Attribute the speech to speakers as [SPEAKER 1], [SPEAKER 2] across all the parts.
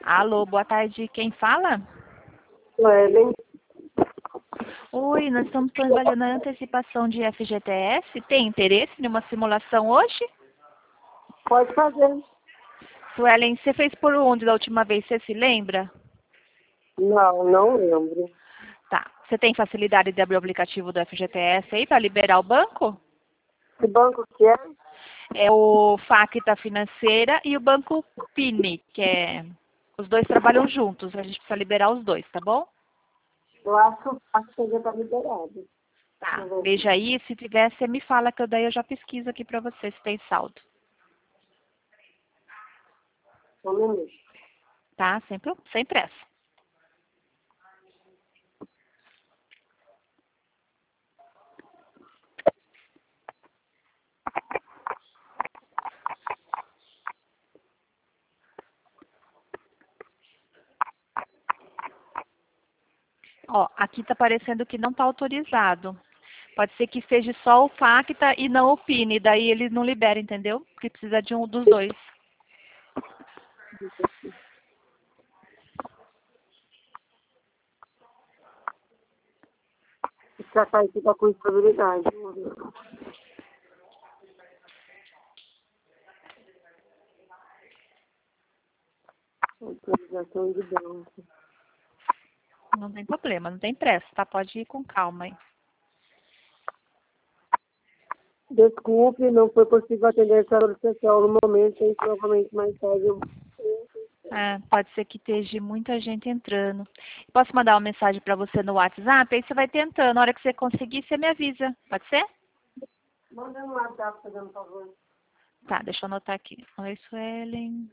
[SPEAKER 1] Alô, boa tarde. Quem fala?
[SPEAKER 2] Suelen,
[SPEAKER 1] Oi, nós estamos trabalhando na antecipação de FGTS. Tem interesse em uma simulação hoje?
[SPEAKER 2] pode fazer.
[SPEAKER 1] Suelen, você fez por onde da última vez? Você se lembra?
[SPEAKER 2] Não lembro.
[SPEAKER 1] Tá. Você tem facilidade de abrir o aplicativo do FGTS aí para liberar o banco?
[SPEAKER 2] Que banco que é?
[SPEAKER 1] É o Facta Financeira e o Banco Pini, que é... Os dois trabalham juntos. A gente precisa liberar os dois, tá bom?
[SPEAKER 2] Eu acho que já está liberado.
[SPEAKER 1] Tá. Veja aí. Se tiver, você me fala que daí eu já pesquiso aqui para você se tem saldo.
[SPEAKER 2] Um minuto.
[SPEAKER 1] Tá? Sem pressa. Ó, aqui tá parecendo que não tá autorizado. Pode ser que seja só o Facta e não o Pini. Daí eles não liberam, entendeu? Porque precisa de um dos dois.
[SPEAKER 2] Essa site está com estabilidade. Autorização de banco.
[SPEAKER 1] Não tem problema, não tem pressa, tá? Pode ir com calma aí.
[SPEAKER 2] Desculpe, não foi possível atender essa solicitação no momento, e provavelmente mais tarde.
[SPEAKER 1] É, pode ser que esteja muita gente entrando. Posso mandar uma mensagem para você no WhatsApp? Aí você vai tentando. Na hora que você conseguir, você me avisa. Pode ser?
[SPEAKER 2] Manda no WhatsApp, fazendo um favor.
[SPEAKER 1] Tá, deixa eu anotar aqui. Oi, Suelen.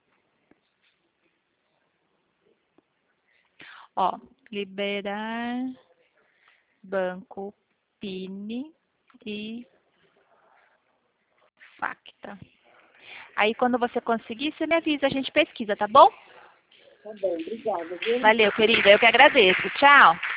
[SPEAKER 1] Ó, liberar Banco Pini e Facta. Aí quando você conseguir, você me avisa, a gente pesquisa, tá bom?
[SPEAKER 2] Tá bem, obrigada, viu?
[SPEAKER 1] Valeu, querida. Eu que agradeço. Tchau.